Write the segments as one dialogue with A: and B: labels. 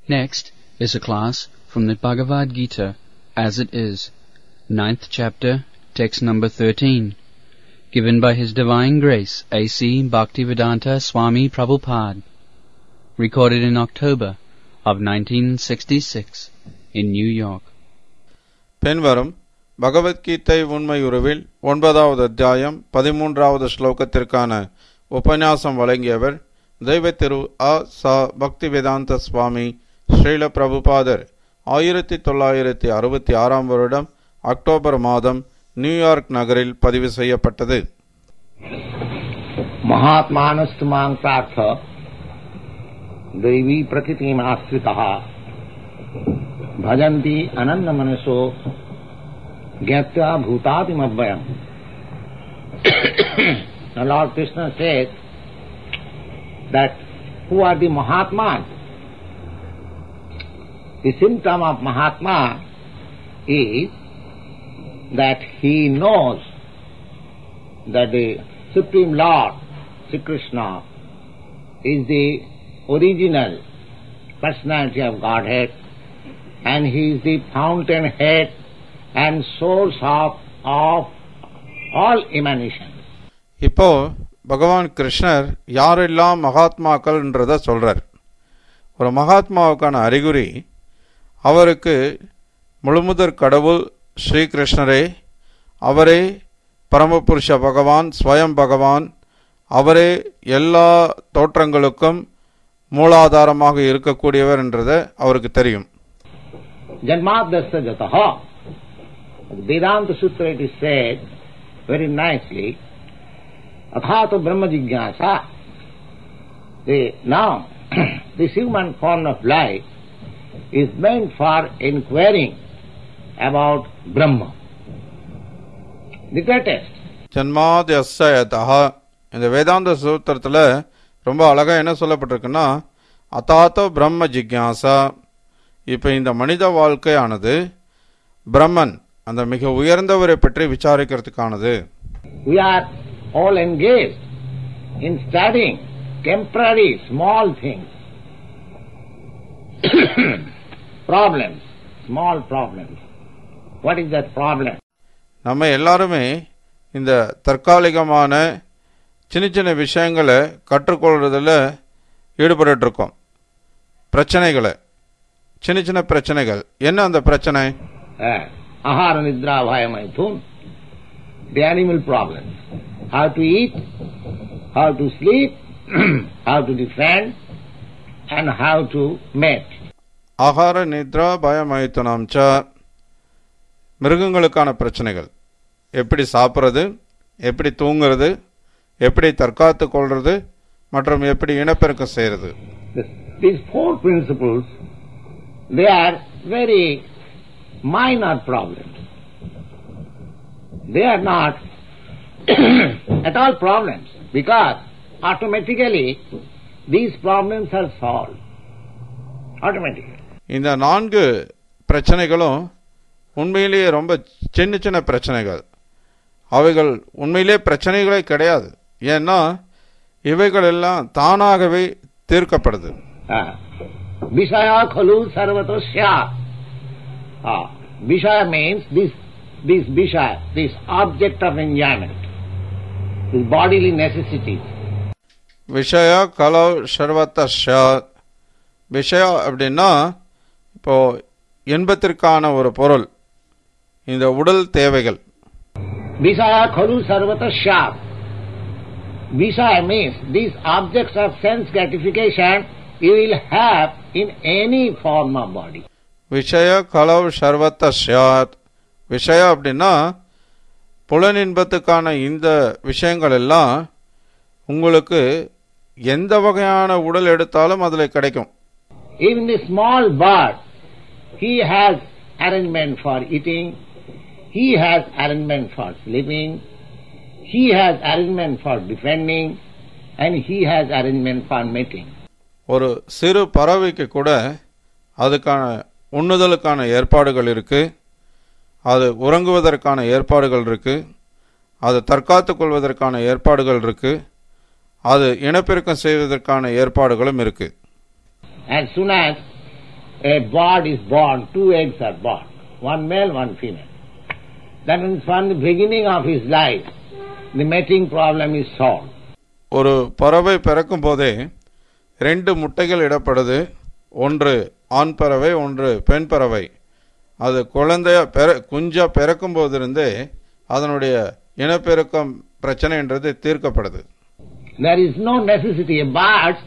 A: Next is a class from the Bhagavad Gita as it is, 9th chapter, text number 13, given by His Divine Grace A.C. Bhaktivedanta Swami Prabhupada, recorded in October of 1966 in New York.
B: பின்வரும் பகவத்கீதை உண்மையுருவில் 9வது அத்தியாயம் 13வது ஸ்லோகத்திற்கான உபன்யாசம் வழங்கியவர் தெய்வ திரு அ. ச. பக்திவேதாந்த சுவாமி ஸ்ரீல பிரபுபாதர் 1966 வருடம் October மாதம் நியூயார்க் நகரில் பதிவு செய்யப்பட்டது.
C: மகாத்மானஸ்து மாங் பிரார்த்த தெய்வீ பிரகிருதிம் ஆஸ்ரிதः பஜந்தி அனந்த மனசோ ஞாத்வா பூதாதிமவ்யயம். Lord Krishna says that who are the Mahatmas? The symptom of Mahatma is that he knows that the Supreme Lord, Sri Krishna, is the original personality of Godhead, and he is the fountainhead and source of all emanations.
B: இப்போ பகவான் கிருஷ்ணர் யாரெல்லாம் மகாத்மாக்கள்ன்றத சொல்றார். ஒரு மகாத்மாவுக்கான அறிகுறி அவருக்கு முழுமுதற் கடவுள் ஸ்ரீகிருஷ்ணரே, அவரே பரமபுருஷ பகவான், ஸ்வயம் பகவான், அவரே எல்லா தோற்றங்களுக்கும் மூலாதாரமாக இருக்கக்கூடியவர் என்றது அவருக்கு தெரியும்.
C: Janmadasya jataha. Vedanta Sutra it is said very nicely, Athato Brahma Jigyasa. Now, this human form of life is meant for inquiring about Brahma, the greatest.
B: ஜன்மாத்யஸ்ய இந்த வேதாந்த சூத்திரத்தில் ரொம்ப அழகா என்ன சொல்லப்பட்டிருக்குன்னா, அதாத்தோ பிரம்ம ஜிக்யாசா. இப்போ இந்த மனித வாழ்க்கையானது பிரம்மன், அந்த மிக உயர்ந்தவரை பற்றி விசாரிக்கிறதுக்கானது.
C: We are all engaged in studying temporary small things, problems, small problems. What is that problem?
B: நம்ம எல்லாருமே இந்த தற்காலிகமான சின்ன சின்ன விஷயங்களை கற்றுக்கொள்றதில் ஈடுபட்டு இருக்கோம். பிரச்சனைகளை, சின்ன சின்ன பிரச்சனைகள். என்ன அந்த பிரச்சனை?
C: Ahara nidra bhaya maithun, the animal problems. How to eat, how to sleep, how to defend, and how to mate.
B: ஆகார நித்ரா பயமைத்துனாம் ச, மிருகங்களுக்கான பிரச்சனைகள். எப்படி சாப்பிட்றது, எப்படி தூங்குறது, எப்படி தற்காத்து கொள்றது, மற்றும் எப்படி இனப்பெருக்கம் செய்யறது.
C: These four principles, they are very minor problems. They are not at all problems, because automatically these problems are solved. Automatically.
B: இந்த 4 பிரச்சனைகளும் உண்மையிலேயே ரொம்ப சின்ன சின்ன பிரச்சனைகள். அவைகள் உண்மையிலே பிரச்சனைகளே கிடையாது. ஏன்னா இவைகள் எல்லாம் தானாகவே தீர்க்கப்படுது.
C: Vishaya khalu sarvatosya. Vishaya means this Vishaya, this object of enjoyment, this bodily necessities.
B: விஷய கலோ சர்வத்தஸ்ய. விஷய அப்படின்னா இப்போ இன்பத்திற்கான ஒரு பொருள், இந்த உடல் தேவைகள்.
C: Vishaya khalu sarvatasya. Vishaya means these objects of sense gratification you will have in any form of body.
B: விஷய கலோ சர்வத்தஸ்யாத். விஷய அப்படின்னா புலனின்பத்துக்கான இந்த விஷயங்கள் எல்லாம் உங்களுக்கு எந்த வகையான உடல் எடுத்தாலும் அதில் கிடைக்கும்.
C: Even the small bird, he has arrangement for eating, he has arrangement for sleeping, he has arrangement for defending, and he has arrangement for mating.
B: ஒரு சிறு பறவைக்கு கூட அதுக்கான உண்ணுதலுக்கான ஏற்பாடுகள் இருக்கு, அது உறங்குவதற்கான ஏற்பாடுகள் இருக்கு, அது தற்காத்து கொள்வதற்கான ஏற்பாடுகள் இருக்கு, அது இனப்பெருக்கம் செய்வதற்கான ஏற்பாடுகளும் இருக்கு.
C: As soon as a bird is born, 2 eggs are born, one male, one female. That means from the beginning of his life, the mating problem is solved.
B: ஒரு பறவை பிறக்கும் போதே 2 முட்டைகள் இடப்படுது. ஒன்று ஆண் பறவை, ஒன்று பெண் பறவை. அது குஞ்சா பிறக்கும் போதிருந்தே அதனுடைய இனப்பெருக்கம் பிரச்சனைன்றது தீர்க்கப்படுது.
C: There is no necessity. Birds,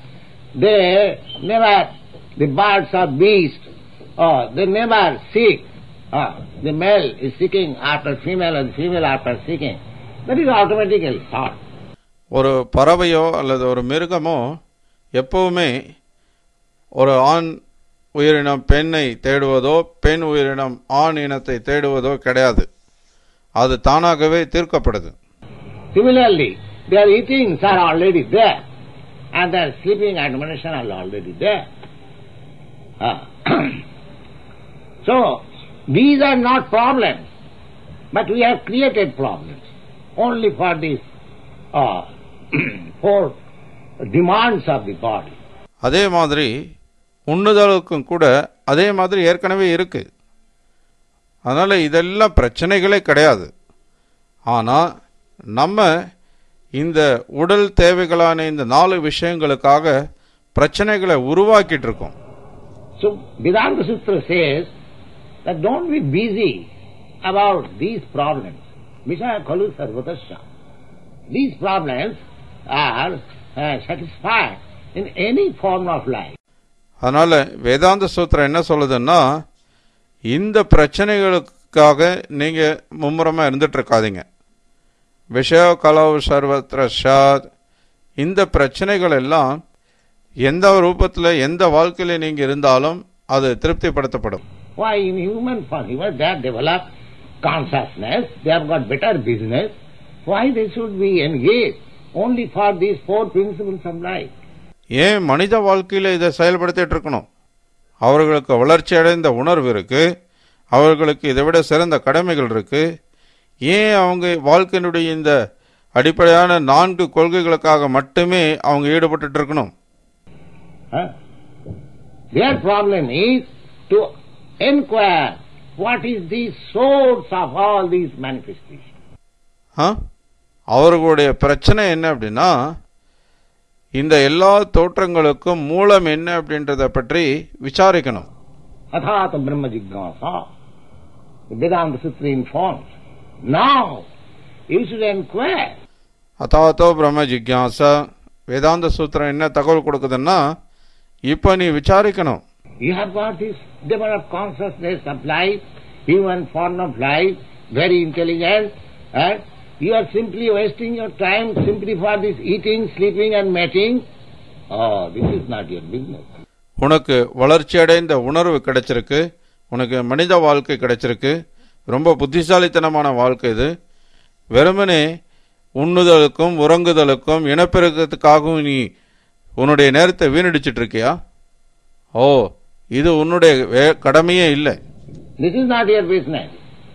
C: the birds are beasts, they never seek. The male is seeking after female and the female after seeking. That is automatically thought.
B: ஒரு பறவையோ அல்லது ஒரு மிருகமோ எப்பவுமே ஒரு ஆண் உயிரினம் பெண்ணை தேடுவதோ பெண் உயிரினம் ஆண் இனத்தை தேடுவதோ கிடையாது. அது தானாகவே தீர்க்கப்படுது.
C: Similarly, their eatings are already there and their sleeping admonition are already there. So, these are not problems, but we have created problems only for these 4 demands of the body.
B: அதே மாதிரி உண்ணுதலுக்கும் கூட அதே மாதிரி ஏற்கனவே இருக்கு. அதனால இதெல்லாம் பிரச்சனைகளே கிடையாது. ஆனால் நம்ம இந்த உடல் தேவைகளான இந்த 4 விஷயங்களுக்காக பிரச்சனைகளை உருவாக்கிட்டு இருக்கோம்.
C: So Vedanta Sutra says that don't be busy about these problems. Vishaya khalu sarvatasya. These problems are satisfied in any form of life.
B: அதனால வேதாந்த சூத்திரம் என்ன சொல்லுதுன்னா, இந்த பிரச்சனைகளுக்காக நீங்க மும்முரமா இருந்துட்டு இருக்காதீங்க. விஷய கலவு சர்வத்ர சாத். இந்த பிரச்சனைகள் எல்லாம் எந்த ரூபத்தில் எந்த வாழ்க்கையில நீங்க இருந்தாலும் அது திருப்திப்படுத்தப்படும்.
C: Why in human form they have developed consciousness, they have got better business. Why they should be engaged only for these 4 principles of life?
B: ஏன் மனித வாழ்க்கையில இதை செயல்படுத்திட்டு இருக்கணும்? அவர்களுக்கு வளர்ச்சி அடைந்த உணர்வு இருக்கு, அவர்களுக்கு இதை விட சிறந்த கடமைகள் இருக்கு. ஏன் அவங்க வாழ்க்கையினுடைய இந்த அடிப்படையான 4 கொள்கைகளுக்காக மட்டுமே அவங்க ஈடுபட்டு இருக்கணும்?
C: Their problem is to inquire what is the source of all these manifestations.
B: அவர்களுடைய பிரச்சனை என்ன அப்படின்னா, இந்த எல்லா தோற்றங்களுக்கும் மூலம் என்ன அப்படின்றத பற்றி விசாரிக்கணும்.
C: அதாத பிரம்ம ஜிக்ஞாசா. Vedanta Sutra informs. Now you should inquire.
B: அதாதோ பிரம்ம ஜிக்ஞாசா. வேதாந்த சூத்திரம் என்ன தகவல் கொடுக்குதுன்னா, இப்ப நீ விசாரிக்கணும்.
C: You have got this developed consciousness of life, human form of life, very intelligent, and you are simply wasting your time simply for this eating, sleeping and mating. This is not your business.
B: உனக்கு வளர்ச்சி அடைந்த உணர்வு கிடைச்சிருக்கு, உனக்கு மனித வாழ்க்கை கிடைச்சிருக்கு, ரொம்ப புத்திசாலித்தனமான வாழ்க்கை இது. வெறுமனே உண்ணுதலுக்கும் உறங்குதலுக்கும் இனப்பெருக்கத்துக்காகவும் நீ உன்னுடைய நேரத்தை வீணடிச்சிட்டு இருக்கியா? இது உன்னுடைய கடமையே இல்லை.
C: This is not your business.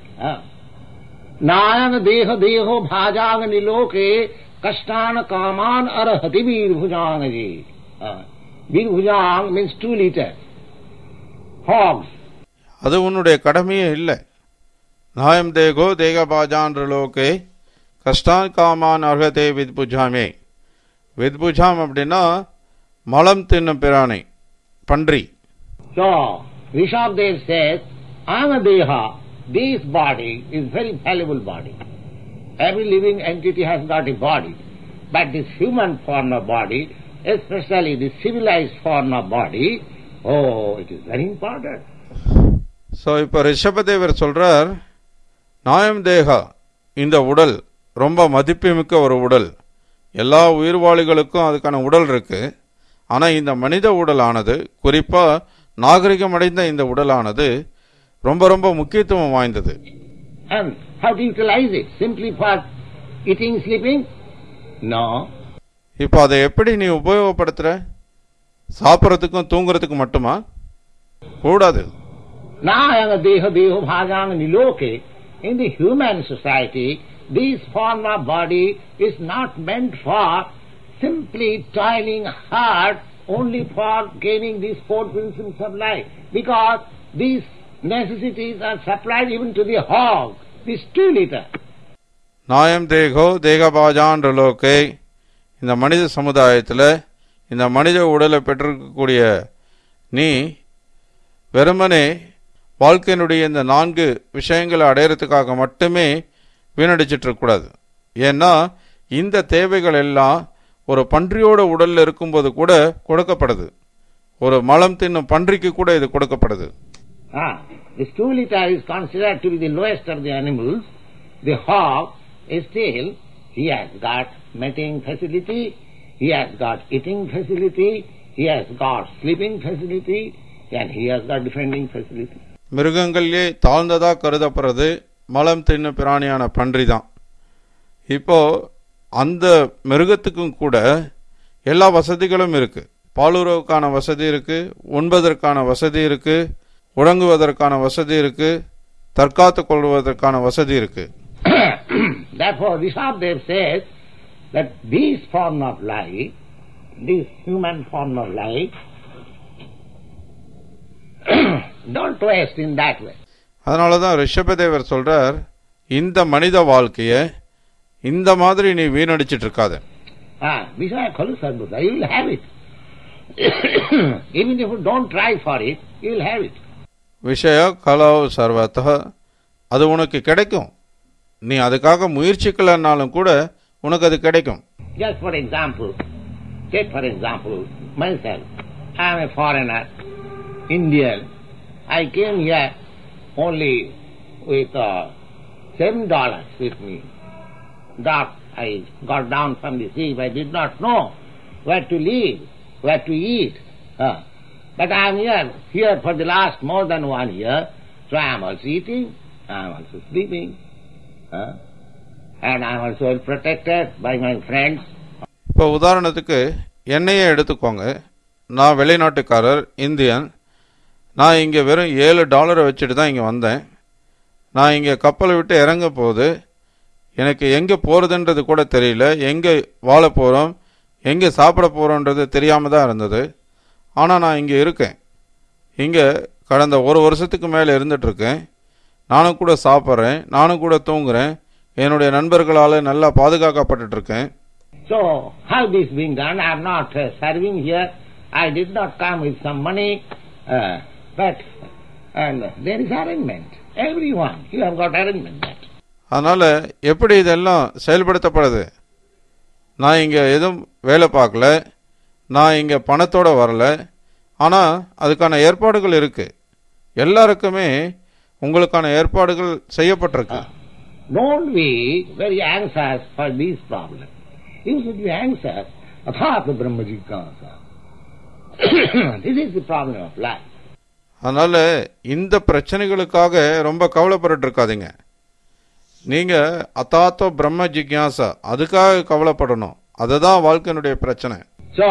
C: नायन देह देहो भाजांग निलोके कष्टान कामान अरहति वीरभुजांग जी. वीरभुजांग means 2 liters. Hogs.
B: அது உன்னுடைய கடமையே இல்லை. நாயம் தேகோ தேக பாஜான் லோகே கஷ்டான் காமான் அர்ஹதே வித்புஜாமே. வித்புஜாம் அப்படின்னா மலம் தின்னும் பிராணி, பன்றி.
C: So Rishabdev says, Anadeha, this body is very valuable body. Every living entity has got a body, but this human form of body, especially the civilized form of body, it is very important.
B: So இப்ப ரிஷபதேவர் சொல்றார், நாயம் தேகா, இந்த உடல் ரொம்ப மதிப்புமிக்க ஒரு உடல். எல்லா உயிர்வாளிகளுக்கும் அதுக்கான உடல் இருக்கு. ஆனா இந்த மனித உடலானது, குறிப்பா நாகரிகம் அடைந்த இந்த உடலானது ரொம்ப ரொம்ப முக்கியத்துவம் வாய்ந்தது.
C: And how to utilize it? Simply for eating, sleeping? No.
B: இப்ப அதை எப்படி நீ உபயோகப்படுத்துற? சாப்பிட்றதுக்கும் தூங்குறதுக்கும் மட்டுமா? கூடாது.
C: Nāyanga deha deho bhājāna niloke. In the human society, this form of body is not meant for simply toiling hard only for gaining these four principles of life, because these necessities are supplied even to the hog, this 2 liter.
B: நாயம் தேகோ தேகபாஜான்ற லோகே. இந்த மனித சமுதாயத்தில் இந்த மனித உடலை பெற்றிருக்கக்கூடிய நீ வெறுமனே வாழ்க்கையினுடைய இந்த 4 விஷயங்களை அடையிறதுக்காக மட்டுமே வீணடிச்சிட்டு இருக்கக்கூடாது. ஏன்னா இந்த தேவைகள் எல்லாம் ஒரு பன்றியோட உடல்ல இருக்கும்போது கூட கொடுக்கப்படுது. ஒரு மலம் தின்னும் பன்றிக்கு கூட இது கொடுக்கப்படுது.
C: This 2 liter is considered to be the lowest of the animals. The hog is still, he has got mating facility, he has got eating facility, he has got sleeping facility, and he has got defending facility.
B: மிருகங்களிலே தாழ்ந்ததா கருதப்படுறது மலம் தின்னு பிராணியான பன்றி தான். இப்போ அந்த மிருகத்துக்கும் கூட எல்லா வசதிகளும் இருக்கு. பாலுறவுக்கான வசதி இருக்கு, உண்பதற்கான வசதி இருக்கு, உறங்குவதற்கான வசதி இருக்கு, தற்காத்து கொள்வதற்கான வசதி இருக்கு.
C: Therefore, Rishabdev says that this form of life, this human form of life, don't waste in that way.
B: அதனாலதான் ரிஷபதேவர் சொல்றார், இந்த மனித வாழ்க்கைய இந்த மாதிரி நீ வீணடிச்சிட்டு இருக்காத.
C: Vishaya Khalu Sarvata, you will have it. Even if you don't try for it, you will have it.
B: விஷய கலோ சர்வத, அது உனக்கு கிடைக்கும். நீ அதுக்காக முயற்சிக்கலனாலும் கூட உனக்கு அது கிடைக்கும்.
C: Just for example, take for example myself. I am a foreigner, Indian. I came here only with $7 with me. That I got down from the sea. I did not know where to live, where to eat. But I am here for the last more than 1 year. So I am also eating, I am also sleeping, and I am also well protected by my friends.
B: இப்போ உதாரணத்துக்கு என்னையே எடுத்துக்கோங்க. நான் வெளிநாட்டுக்காரர், Indian. நான் இங்கே வெறும் $7 வச்சுட்டு தான் இங்கே வந்தேன். நான் இங்கே கப்பலை விட்டு இறங்க போது எனக்கு எங்கே போகிறதுன்றது கூட தெரியல. எங்கே வாழ போகிறோம், எங்கே சாப்பிட போகிறோன்றது தெரியாமல் தான் இருந்தது. ஆனால் நான் இங்கே இருக்கேன். இங்கே கடந்த 1 வருஷத்துக்கு மேலே இருந்துகிட்ருக்கேன். நானும் கூட சாப்பிட்றேன், நானும் கூட தூங்குறேன். என்னுடைய நண்பர்களால் நல்லா பாதுகாக்கப்பட்டுருக்கேன்.
C: So, how this being done? I am not serving here. I did not come with some money, but and there is arrangement. Everyone, you have got arrangement that.
B: அதனால் எப்படி இதெல்லாம் செயல்படுத்தப்படுது? நான் இங்கே எதுவும் வேலை பார்க்கல, நான் இங்கே பணத்தோடு வரல, ஆனால் அதுக்கான ஏற்பாடுகள் இருக்குது. எல்லாருக்குமே உங்களுக்கான ஏற்பாடுகள் செய்யப்பட்டிருக்கு.
C: Don't be very anxious for these problems. You should be anxious about the Brahma Jignasa. This is the problem of life.
B: அதனால் இந்த பிரச்சனைகளுக்காக ரொம்ப கவலைப்பட்டு இருக்காதீங்க. நீங்கள் அத்தாத்தோ பிரம்ம ஜிக்யாசா அதுக்காக கவலைப்படணும். அதுதான் வாழ்க்கையினுடைய பிரச்சனை.
C: So,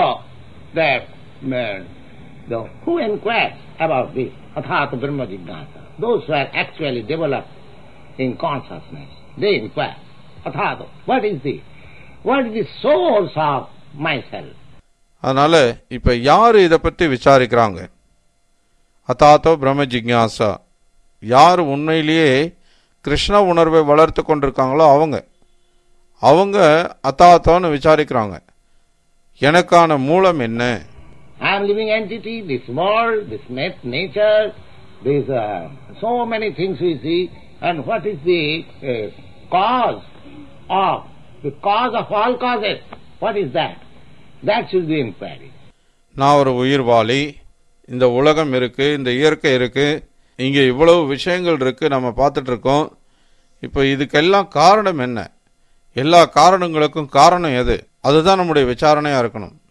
C: who inquires about this Athatha Brahma Jignasa? Those who are actually developed in consciousness, they inquire, Athatha, what is the source of myself?
B: அதனால இப்ப யாரு இதை பற்றி விசாரிக்கிறாங்க? அத்தாத்தோ பிரம்ம ஜிக்யாசா, யார் உண்மையிலேயே கிருஷ்ண உணர்வை வளர்த்து கொண்டிருக்காங்களோ அவங்க அத்தாத்தோன்னு விசாரிக்கிறாங்க. எனக்கான மூலம் என்ன?
C: I am living entity, this world, this nature, these so many things we see, and what is the cause of all causes? What is that? That should be inquiry.
B: நான் ஒரு உயிர்வாளி, இந்த உலகம் இருக்கு, இந்த இயற்கை இருக்கு, இங்கே இவ்வளவு விஷயங்கள் இருக்கு, நம்ம பார்த்துட்டு இருக்கோம். இப்போ இதுக்கெல்லாம் காரணம் என்ன? எல்லா காரணங்களுக்கும் காரணம் எது? அதுதான் நம்முடைய விசாரணையா இருக்கணும்.